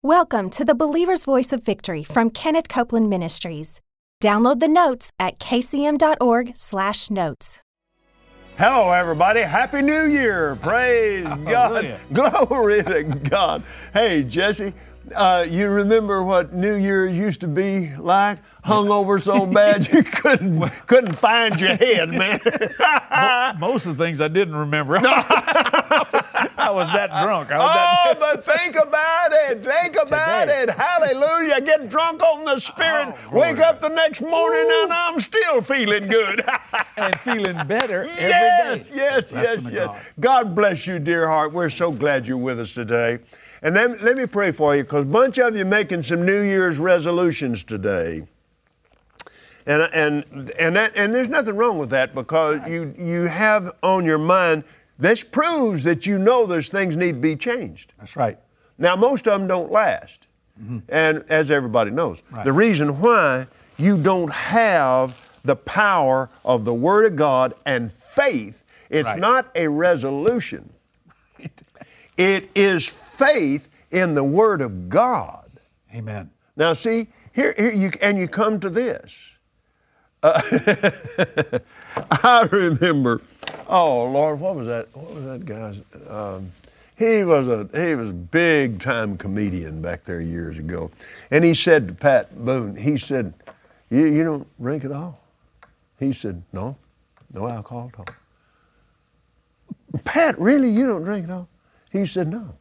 Welcome to the Believer's Voice of Victory from Kenneth Copeland Ministries. Download the notes at kcm.org/notes. Hello, everybody. Happy New Year. Praise God. Glory to God. Hey, Jesse, you remember what New Year used to be like? Hungover so bad you couldn't find your head, man. Most of the things I didn't remember. I was that drunk. But think about it. Think about it. Hallelujah. Get drunk on the Spirit. Wake up the next morning and I'm still feeling good. And feeling better every day. Yes. God bless you, dear heart. We're so glad you're with us today. And then let me pray for you, because a bunch of you making some New Year's resolutions today. And there's nothing wrong with that, because you have on your mind, this proves that you know those things need to be changed. That's right. Now, most of them don't last. Mm-hmm. And as everybody knows, right. The reason why you don't have the power of the Word of God and faith, it's right. not a resolution. It is faith in the Word of God. Amen. Now, see, here you come to this. I remember, oh Lord, what was that guy's? He was a big time comedian back there years ago, and he said to Pat Boone, he said, "You don't drink at all?" He said, "No alcohol at all." Pat, really, you don't drink at all? He said, "No."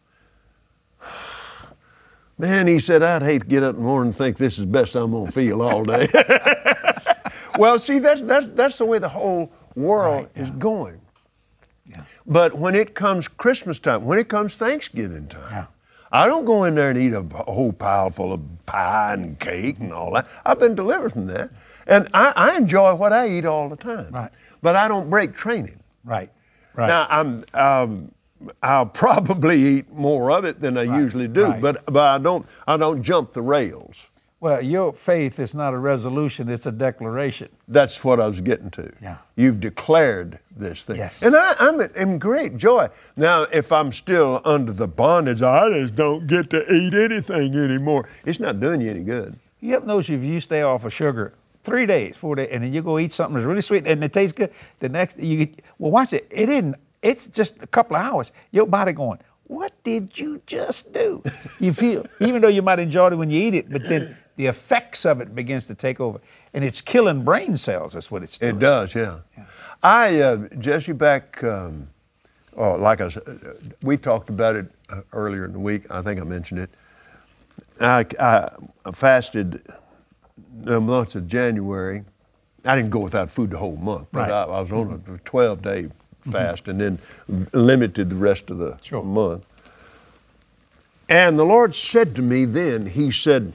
Man, he said, I'd hate to get up in the morning and think this is the best I'm gonna feel all day. Well, see, that's the way the whole world is going. Yeah. But when it comes Christmas time, when it comes Thanksgiving time, I don't go in there and eat a whole pile full of pie and cake and all that. I've been delivered from that. And I enjoy what I eat all the time. Right. But I don't break training. Right. Now, I'll probably eat more of it than I usually do, but I don't jump the rails. Well, your faith is not a resolution, it's a declaration. That's what I was getting to. Yeah. You've declared this thing. Yes. And I'm in great joy. Now, if I'm still under the bondage, I just don't get to eat anything anymore. It's not doing you any good. You ever notice if you stay off of sugar 3 days, 4 days, and then you go eat something that's really sweet and it tastes good, the next, watch it. It's just a couple of hours. Your body going, what did you just do? You feel, even though you might enjoy it when you eat it, but then the effects of it begins to take over. And it's killing brain cells, that's what it's doing. It does, yeah. Jesse, back, like I said, we talked about it earlier in the week. I think I mentioned it. I fasted the month of January. I didn't go without food the whole month, but I was on a 12-day fast and then limited the rest of the month. And the Lord said to me then, He said,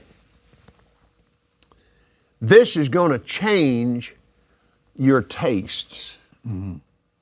this is going to change your tastes. Mm-hmm.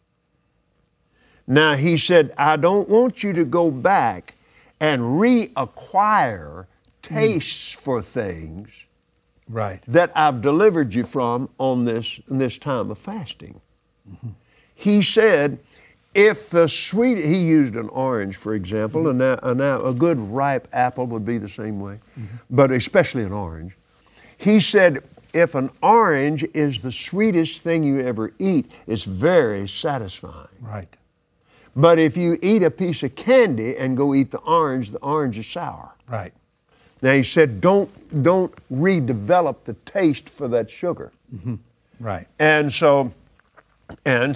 Now, He said, I don't want you to go back and reacquire tastes for things that I've delivered you from on this time of fasting. Mm-hmm. He said, if the sweet, he used an orange, for example, and now a good ripe apple would be the same way, but especially an orange. He said, if an orange is the sweetest thing you ever eat, it's very satisfying. Right. But if you eat a piece of candy and go eat the orange is sour. Right. Now he said, don't redevelop the taste for that sugar. Mm-hmm. Right. And so I've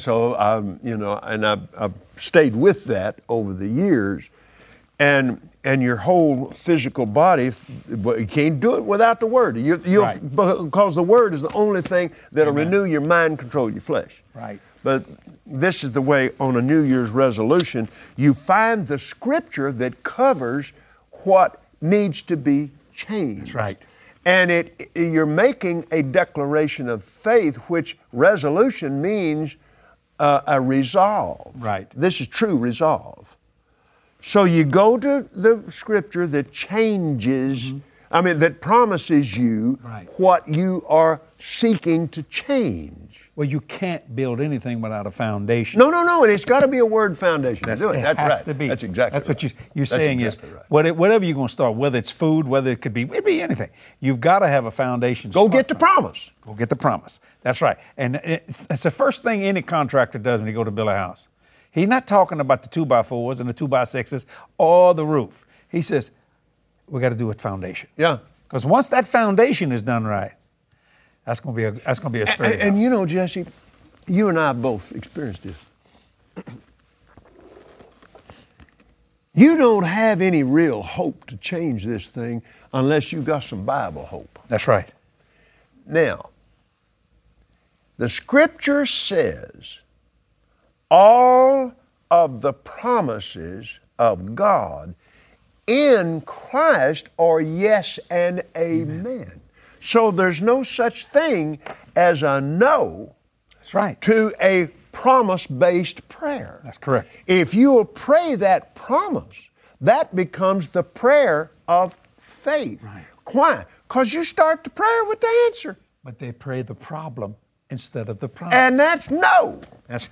stayed with that over the years, and your whole physical body, you can't do it without the Word. Because the Word is the only thing that'll renew your mind, control your flesh. Right. But this is the way on a New Year's resolution, you find the Scripture that covers what needs to be changed. That's right. And you're making a declaration of faith, which resolution means a resolve. Right. This is true resolve. So you go to the Scripture that changes I mean, that promises you what you are seeking to change. Well, you can't build anything without a foundation. No, and it's got to be a word foundation to do it. It That's has right. to be. That's exactly That's right. what you're saying exactly is, right. whatever you're going to start, whether it's food, whether it could be anything, you've got to have a foundation. Go get the promise. Go get the promise. That's right. And it's the first thing any contractor does when he go to build a house. He's not talking about the 2x4s and the 2x6s or the roof. He says, we got to do a foundation. Yeah. Because once that foundation is done right, that's going to be a straight. And you know, Jesse, you and I both experienced this. You don't have any real hope to change this thing unless you got some Bible hope. That's right. Now, the Scripture says all of the promises of God in Christ are yes and amen. So there's no such thing as a no. That's right. To a promise-based prayer. That's correct. If you will pray that promise, that becomes the prayer of faith. Right. Why? Because you start the prayer with the answer. But they pray the problem instead of the promise. And that's no. That's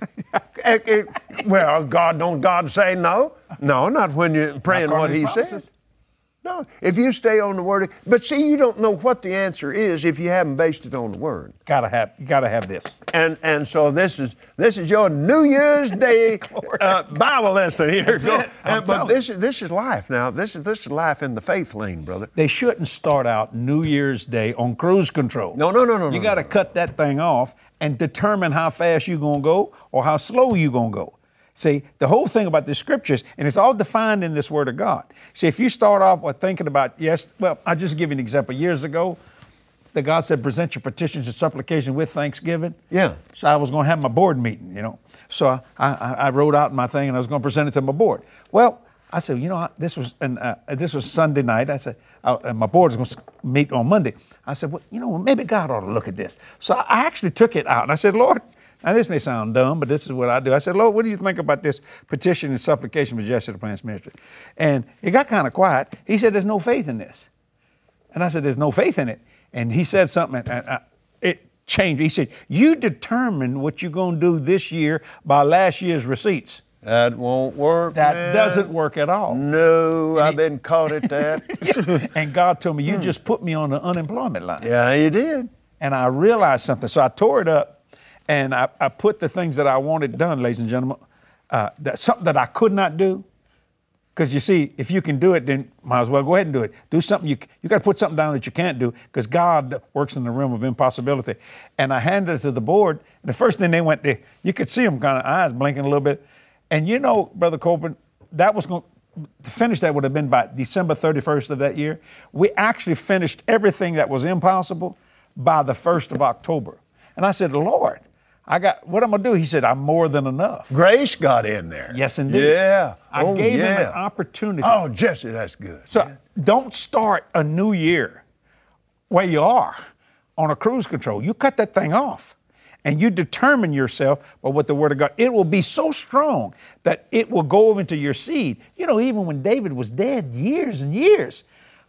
Well, don't God say no? No, not when you're praying what He says. No, if you stay on the Word. But see, you don't know what the answer is if you haven't based it on the Word. You gotta have this. And so this is your New Year's Day Bible lesson here. But this is life now. This is life in the faith lane, brother. They shouldn't start out New Year's Day on cruise control. No. You got to cut that thing off and determine how fast you're gonna go or how slow you're gonna go. See, the whole thing about the Scriptures, and it's all defined in this Word of God. See, if you start off with thinking about, I'll just give you an example. Years ago, that God said, present your petitions and supplication with thanksgiving. Yeah. So I was going to have my board meeting, you know. So I wrote out my thing and I was going to present it to my board. Well, I said, this was Sunday night. I said, and my board is going to meet on Monday. I said, well, maybe God ought to look at this. So I actually took it out and I said, Lord, now this may sound dumb, but this is what I do. I said, Lord, what do you think about this petition and supplication for Jesse Duplantis Ministry? And it got kind of quiet. He said, there's no faith in this. And I said, there's no faith in it. And he said something, and it changed. He said, you determine what you're going to do this year by last year's receipts. That won't work. That doesn't work at all. No, I've been caught at that. And God told me, you just put me on the unemployment line. Yeah, you did. And I realized something. So I tore it up and I put the things that I wanted done, ladies and gentlemen, something that I could not do. Because you see, if you can do it, then might as well go ahead and do it. Do something, you got to put something down that you can't do, because God works in the realm of impossibility. And I handed it to the board, and the first thing they went there, you could see them kind of eyes blinking a little bit. And Brother Copeland, that was going to finish, that would have been by December 31st of that year. We actually finished everything that was impossible by the 1st of October. And I said, Lord, what I'm going to do? He said, I'm more than enough. Grace got in there. Yes, indeed. Yeah. I gave him an opportunity. Oh, Jesse, that's good. So don't start a new year where you are on a cruise control. You cut that thing off and you determine yourself by what the Word of God, it will be so strong that it will go over into your seed. Even when David was dead years and years,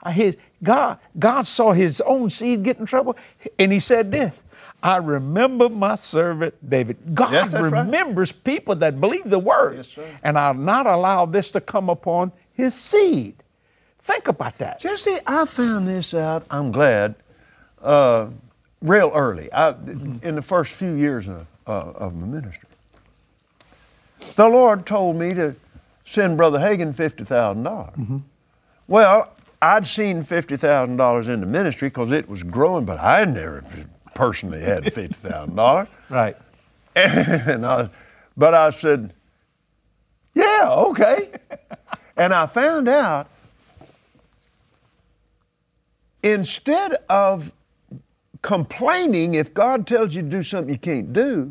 God saw his own seed get in trouble, and he said this, I remember my servant David. God remembers people that believe the Word. Yes, sir. And I'll not allow this to come upon his seed. Think about that. Jesse, I found this out, I'm glad, real early, in the first few years of my ministry. The Lord told me to send Brother Hagin $50,000. Mm-hmm. Well, I'd seen $50,000 in the ministry because it was growing, but I never personally had $50,000. Right. But I said, yeah, okay. And I found out, instead of complaining if God tells you to do something you can't do,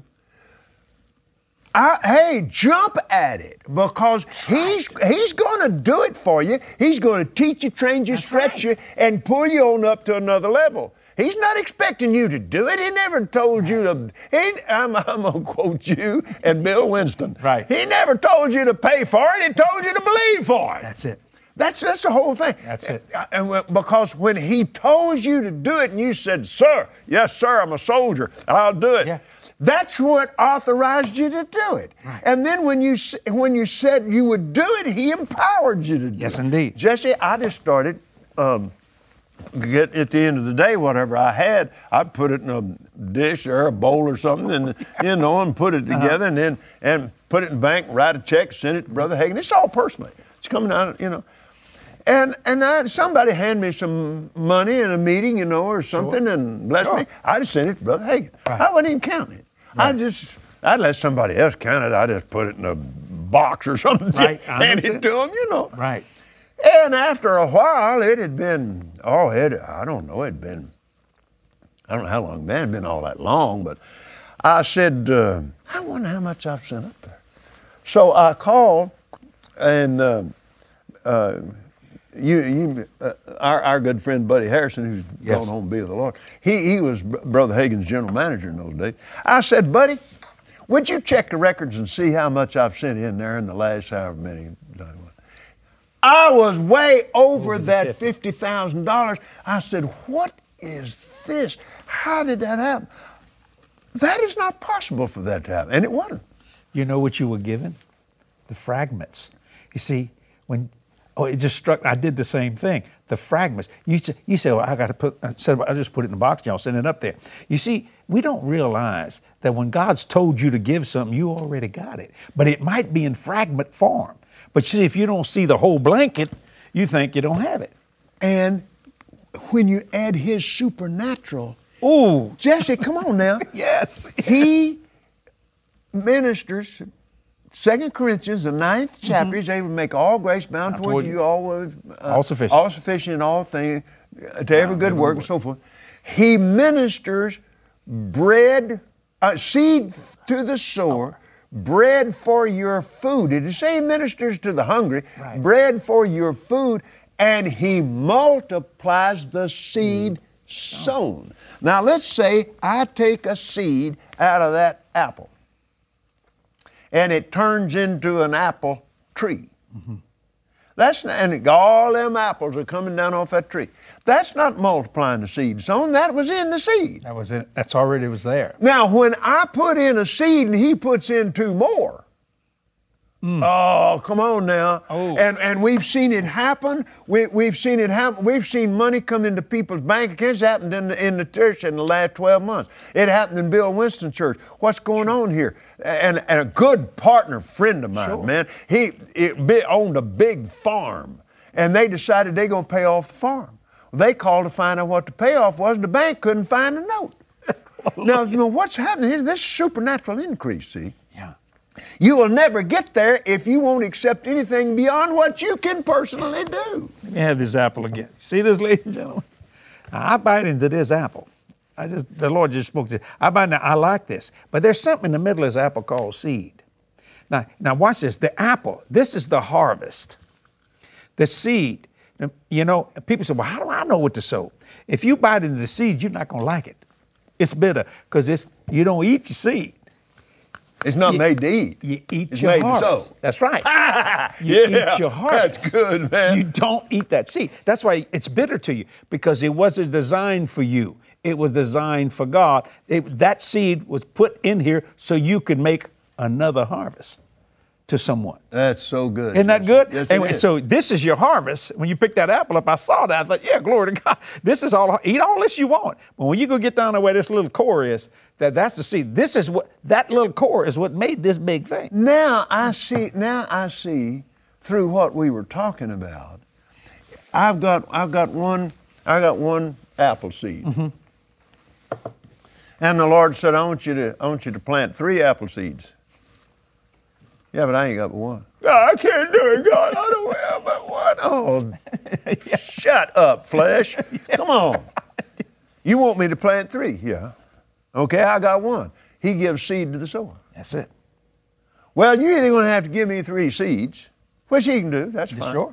jump at it, because He's going to do it for you. He's going to teach you, train you, stretch you, and pull you on up to another level. He's not expecting you to do it. He never told you to. I'm going to quote you and Bill Winston. Right. He never told you to pay for it. He told you to believe for it. That's it. That's the whole thing. That's it. Because when he told you to do it and you said, sir, yes, sir, I'm a soldier, I'll do it. Yeah. That's what authorized you to do it. Right. And then when you said you would do it, he empowered you to do it. Yes, indeed. Jesse, I just started, get at the end of the day, whatever I had, I'd put it in a dish or a bowl or something and, and put it together and put it in the bank, write a check, send it to Brother Hagin. It's all personally. It's coming out, And somebody hand me some money in a meeting, or something, and bless me. I just sent it to Brother Hagin. Right. I wasn't even counting it. Right. I'd let somebody else count it. I just put it in a box or something, right. hand it to them, Right. And after a while, it had been, I don't know how long it had been all that long, but I said, I wonder how much I've sent up there. So I called, and our good friend Buddy Harrison, who's gone home to be with the Lord, he was Brother Hagin's general manager in those days. I said, Buddy, would you check the records and see how much I've sent in there in the last however many? I was way over that $50,000. I said, what is this? How did that happen? That is not possible for that to happen, and it wasn't. You know what you were given? The fragments. You see, it just struck, I did the same thing. The fragments. You say, well, I just put it in a box, y'all, send it up there. You see, we don't realize that when God's told you to give something, you already got it. But it might be in fragment form. But see, if you don't see the whole blanket, you think you don't have it. And when you add his supernatural, ooh, Jesse, come on now. Yes. He ministers 2 Corinthians, the 9th chapter, he's able to make all grace bound toward you, all sufficient in all things, to every good work and so forth. He ministers bread, seed to the sower, bread for your food. Did he say he ministers to the hungry? Right. Bread for your food, and he multiplies the seed sown. Now let's say I take a seed out of that apple, and it turns into an apple tree. Mm-hmm. And all them apples are coming down off that tree. That's not multiplying the seed sown. That was in the seed. That was it. That's already was there. Now, when I put in a seed and he puts in 2 more, oh, come on now. Oh. And we've seen it happen. We've seen it happen. We've seen money come into people's bank accounts. It happened in the church in the last 12 months. It happened in Bill Winston's church. What's going on here? And a good partner friend of mine, man, he owned a big farm, and they decided they're going to pay off the farm. They called to find out what the payoff was, and the bank couldn't find a note. Now, what's happening is this supernatural increase, see? Yeah. You will never get there if you won't accept anything beyond what you can personally do. Let me have this apple again. See this, ladies and gentlemen? Now, I bite into this apple. The Lord just spoke to it. I like this. But there's something in the middle of this apple called seed. Now watch this. The apple, this is the harvest. The seed. People say, well, how do I know what to sow? If you bite into the seed, you're not going to like it. It's bitter because you don't eat your seed. It's not made to eat. You eat your harvest. That's right. You eat your harvest. That's good, man. You don't eat that seed. That's why it's bitter to you, because it wasn't designed for you. It was designed for God. That seed was put in here so you could make another harvest to someone. That's so good. Isn't that good? Yes, anyway, so this is your harvest. When you pick that apple up, I saw that. I thought, yeah, glory to God. This is all. Eat all this you want. But when you go get down to where this little core is, that's the seed. This is what that little core is what made this big thing. Now I see through what we were talking about. I've got one apple seed. Mm-hmm. And the Lord said, I want you to plant 3 apple seeds. Yeah, but I ain't got but one. I can't do it, God. I don't have but one. Oh, shut up, flesh. Yes. Come on. You want me to plant 3? Yeah. Okay, I got one. He gives seed to the sower. That's it. Well, you're either going to have to give me 3 seeds, which he can do. That's fine. Sure.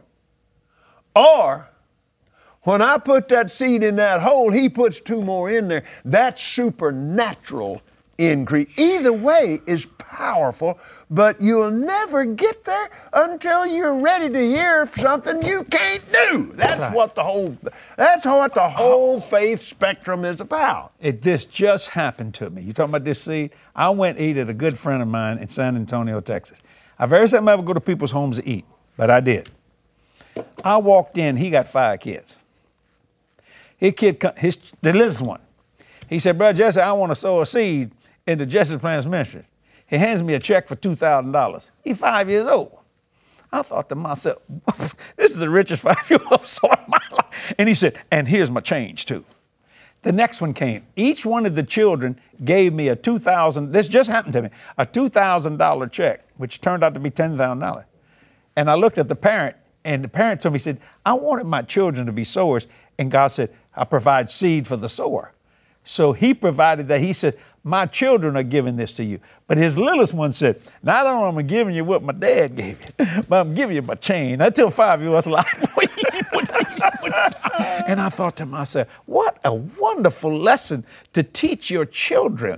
Or when I put that seed in that hole, he puts 2 more in there. That's supernatural increase. Either way is powerful. powerful, but you'll never get there until you're ready to hear something you can't do. That's what the whole faith spectrum is about. This just happened to me. You talking about this seed? I went to eat at a good friend of mine in San Antonio, Texas. I very seldom ever go to people's homes to eat, but I did. I walked in, he got 5 kids. The littlest one. He said, Brother Jesse, I want to sow a seed into Jesse's Plans Ministries. He hands me a check for $2,000. He's 5 years old. I thought to myself, this is the richest 5-year-old I've saw in my life. And he said, and here's my change too. The next one came. Each one of the children gave me this just happened to me, a $2,000 check, which turned out to be $10,000. And I looked at the parent, and the parent told me, he said, I wanted my children to be sowers. And God said, I provide seed for the sower. So he provided that. He said, my children are giving this to you. But his littlest one said, not only am I giving you what my dad gave you, but I'm giving you my chain. I tell 5-year-olds like, and I thought to myself, what a wonderful lesson to teach your children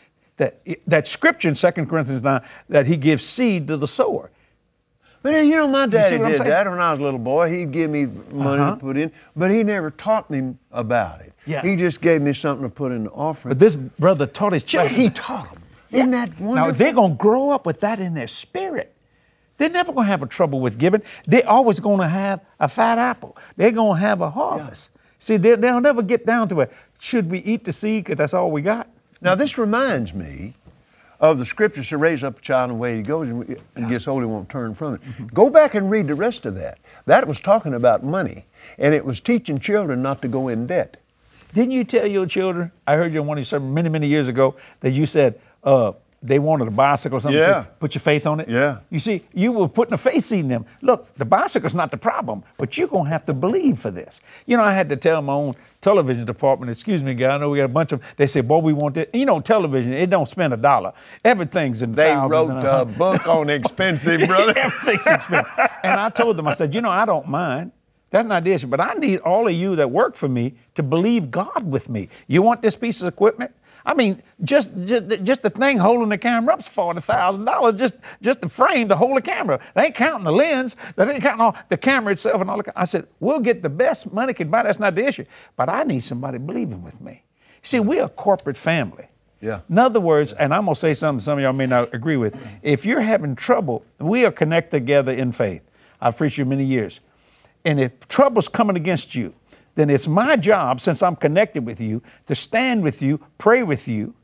that scripture in 2 Corinthians 9, that he gives seed to the sower. But you know, my daddy did that when I was a little boy. He'd give me money to put in, but he never taught me about it. Yeah. He just gave me something to put in the offering. But this brother taught his children. But he taught them. Yeah. Isn't that wonderful? Now, they're going to grow up with that in their spirit. They're never going to have a trouble with giving. They're always going to have a fat apple. They're going to have a harvest. Yeah. See, they'll never get down to it. Should we eat the seed because that's all we got? Now, this reminds me of the scriptures to raise up a child in the way he goes and gets old, he won't turn from it. Mm-hmm. Go back and read the rest of that. That was talking about money, and it was teaching children not to go in debt. Didn't you tell your children, I heard you in one of your sermons many, many years ago, that you said they wanted a bicycle or something? Yeah. So put your faith on it? Yeah. You see, you were putting a faith seed in them. Look, the bicycle's not the problem, but you're going to have to believe for this. You know, I had to tell my own television department, excuse me, guy, I know we got a bunch of them. They said, boy, we want this. You know, television, it don't spend $1. Everything's in thousands. They wrote a book on expensive, brother. Everything's expensive. And I told them, I said, you know, I don't mind. That's not the issue. But I need all of you that work for me to believe God with me. You want this piece of equipment? I mean, just the thing holding the camera up is $40,000. Just the frame to hold the camera. They ain't counting the lens. They ain't counting all the camera itself and all the. I said, we'll get the best money can buy. That's not the issue. But I need somebody believing with me. See, we're a corporate family. Yeah. In other words, and I'm gonna say something some of y'all may not agree with. If you're having trouble, we are connected together in faith. I've preached you many years. And if trouble's coming against you, then it's my job, since I'm connected with you, to stand with you, pray with you,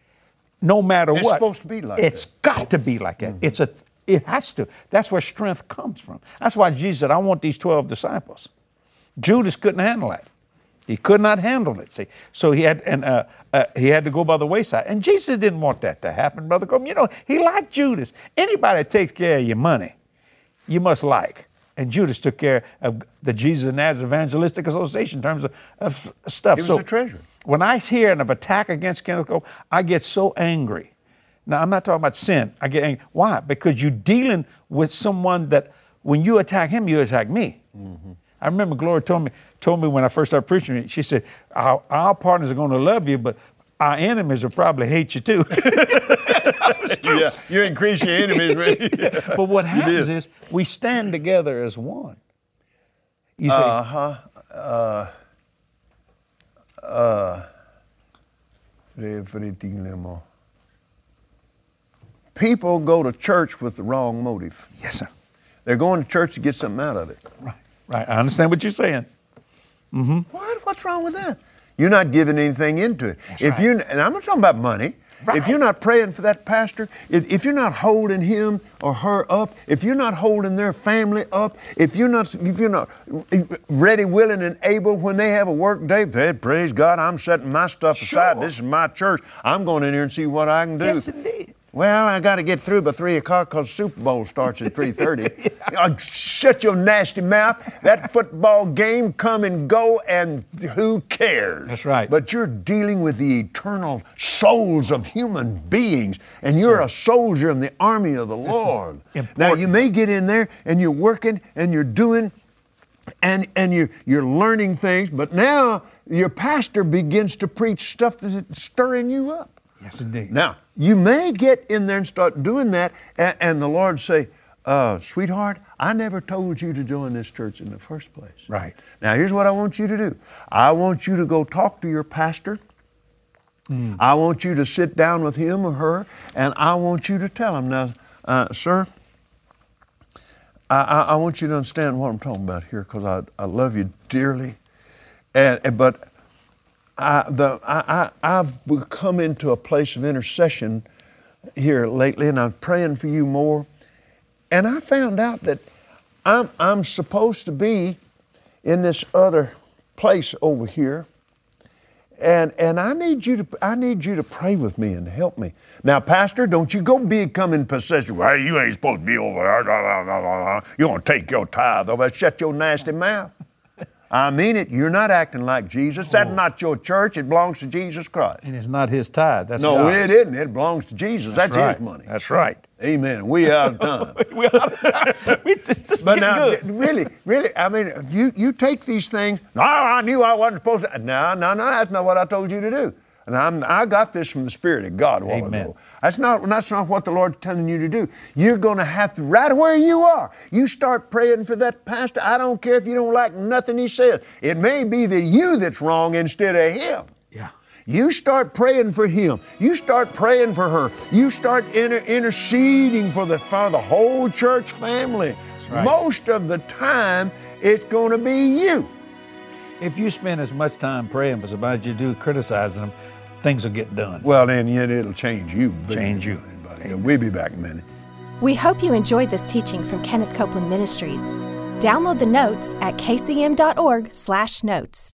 no matter what. It's supposed to be like that. It's got to be like that. Mm-hmm. It has to. That's where strength comes from. That's why Jesus said, I want these 12 disciples. Judas couldn't handle that. He could not handle it, see. So he had to go by the wayside. And Jesus didn't want that to happen, Brother Coleman. You know, he liked Judas. Anybody that takes care of your money, you must like. And Judas took care of the Jesus of Nazareth Evangelistic Association in terms of stuff. He was a treasurer. When I hear an attack against Kenneth Copeland, I get so angry. Now, I'm not talking about sin. I get angry. Why? Because you're dealing with someone that when you attack him, you attack me. Mm-hmm. I remember Gloria told me when I first started preaching, she said, our partners are going to love you, but our enemies will probably hate you too. Yeah, you increase your enemies, right? Yeah. But what happens is we stand together as one. You say, people go to church with the wrong motive. Yes, sir. They're going to church to get something out of it. Right. I understand what you're saying. Mm-hmm. What's wrong with that? You're not giving anything into it. And I'm not talking about money. Right. If you're not praying for that pastor, if you're not holding him or her up, if you're not holding their family up, if you're not ready, willing, and able when they have a work day, hey, praise God, I'm setting my stuff aside. This is my church. I'm going in here and see what I can do. Yes, indeed. Well, I got to get through by 3 o'clock because Super Bowl starts at 3:30. Shut your nasty mouth. That football game come and go, and who cares? That's right. But you're dealing with the eternal souls of human beings, and you're a soldier in the army of the Lord. Now, you may get in there, and you're working, and you're doing, and you're learning things, but now your pastor begins to preach stuff that's stirring you up. Yes, indeed. Now, you may get in there and start doing that, and the Lord say, sweetheart, I never told you to join this church in the first place. Right. Now, here's what I want you to do. I want you to go talk to your pastor. I want you to sit down with him or her, and I want you to tell him, now, sir, I want you to understand what I'm talking about here, because I love you dearly. But I've come into a place of intercession here lately, and I'm praying for you more. And I found out that I'm supposed to be in this other place over here, and I need you to pray with me and help me. Now, Pastor, don't you go becoming possessive. Well, you ain't supposed to be over there. You want to take your tithe over there. Shut your nasty mouth. I mean it. You're not acting like Jesus. That's not your church. It belongs to Jesus Christ. And it's not his tithe. That's no, God's. it isn't. It belongs to Jesus. That's right. his money. That's right. Amen. We out of time. We're out of time. It's just But getting now, good. really, I mean, you take these things. No, I knew I wasn't supposed to. No, that's not what I told you to do. And I got this from the Spirit of God a while ago. That's not what the Lord's telling you to do. You're going to have to, right where you are, you start praying for that pastor. I don't care if you don't like nothing he says. It may be that you that's wrong instead of him. Yeah. You start praying for him. You start praying for her. You start interceding for the whole church family. That's right. Most of the time, it's going to be you. If you spend as much time praying for somebody as you do criticizing them, things will get done. Well, then it'll change you. Change you. We'll be back in a minute. We hope you enjoyed this teaching from Kenneth Copeland Ministries. Download the notes at kcm.org/notes.